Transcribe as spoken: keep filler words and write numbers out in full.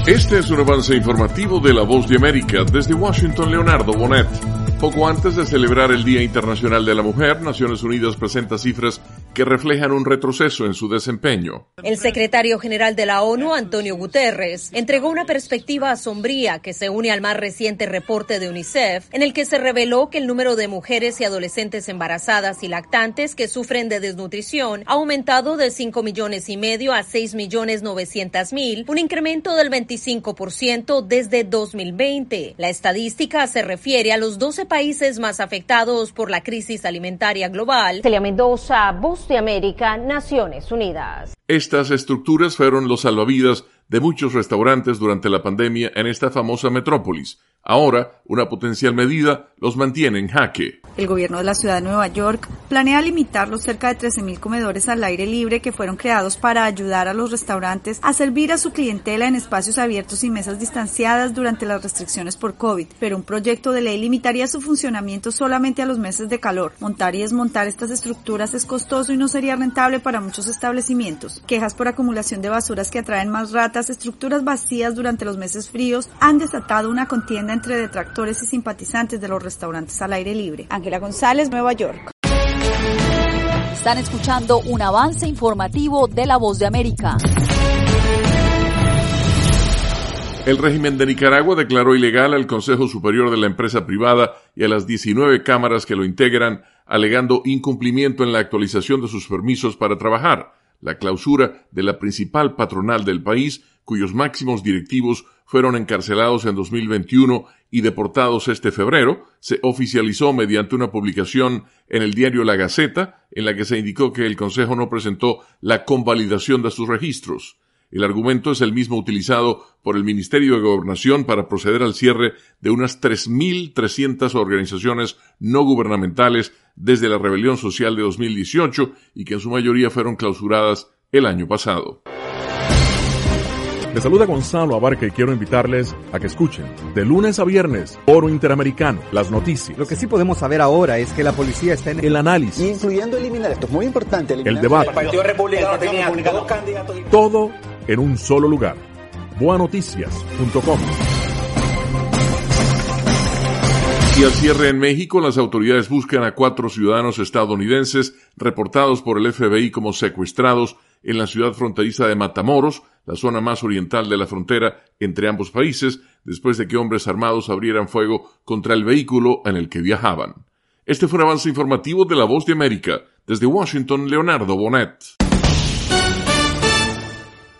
Este es un avance informativo de La Voz de América. Desde Washington, Leonardo Bonet. Poco antes de celebrar el Día Internacional de la Mujer, Naciones Unidas presenta cifras que reflejan un retroceso en su desempeño. El secretario general de la ONU, Antonio Guterres, entregó una perspectiva sombría que se une al más reciente reporte de UNICEF, en el que se reveló que el número de mujeres y adolescentes embarazadas y lactantes que sufren de desnutrición ha aumentado de cinco millones y medio a seis millones novecientos mil, un incremento del veinticinco por ciento desde dos mil veinte. La estadística se refiere a los doce países más afectados por la crisis alimentaria global. Celia Mendoza, Voz de América, Naciones Unidas. Estas estructuras fueron los salvavidas de muchos restaurantes durante la pandemia en esta famosa metrópolis. Ahora, una potencial medida los mantiene en jaque. El gobierno de la ciudad de Nueva York planea limitar los cerca de trece mil comedores al aire libre que fueron creados para ayudar a los restaurantes a servir a su clientela en espacios abiertos y mesas distanciadas durante las restricciones por COVID. Pero un proyecto de ley limitaría su funcionamiento solamente a los meses de calor. Montar y desmontar estas estructuras es costoso y no sería rentable para muchos establecimientos. Quejas por acumulación de basuras que atraen más ratas, estructuras vacías durante los meses fríos han desatado una contienda entre detractores y simpatizantes de los restaurantes al aire libre. Ángela González, Nueva York. Están escuchando un avance informativo de La Voz de América. El régimen de Nicaragua declaró ilegal al Consejo Superior de la Empresa Privada y a las diecinueve cámaras que lo integran, alegando incumplimiento en la actualización de sus permisos para trabajar, la clausura de la principal patronal del país, cuyos máximos directivos fueron encarcelados en dos mil veintiuno y deportados este febrero, se oficializó mediante una publicación en el diario La Gaceta, en la que se indicó que el Consejo no presentó la convalidación de sus registros. El argumento es el mismo utilizado por el Ministerio de Gobernación para proceder al cierre de unas tres mil trescientas organizaciones no gubernamentales desde la rebelión social de dos mil dieciocho y que en su mayoría fueron clausuradas el año pasado. Les saluda Gonzalo Abarca y quiero invitarles a que escuchen de lunes a viernes Foro Interamericano, las noticias. Lo que sí podemos saber ahora es que la policía está en el análisis, incluyendo eliminar, esto es muy importante, el debate, el Partido Republicano tenía dos candidatos, todo en un solo lugar. boa noticias punto com. Y al cierre en México, las autoridades buscan a cuatro ciudadanos estadounidenses reportados por el F B I como secuestrados en la ciudad fronteriza de Matamoros, la zona más oriental de la frontera entre ambos países, después de que hombres armados abrieran fuego contra el vehículo en el que viajaban. Este fue un avance informativo de La Voz de América. Desde Washington, Leonardo Bonet.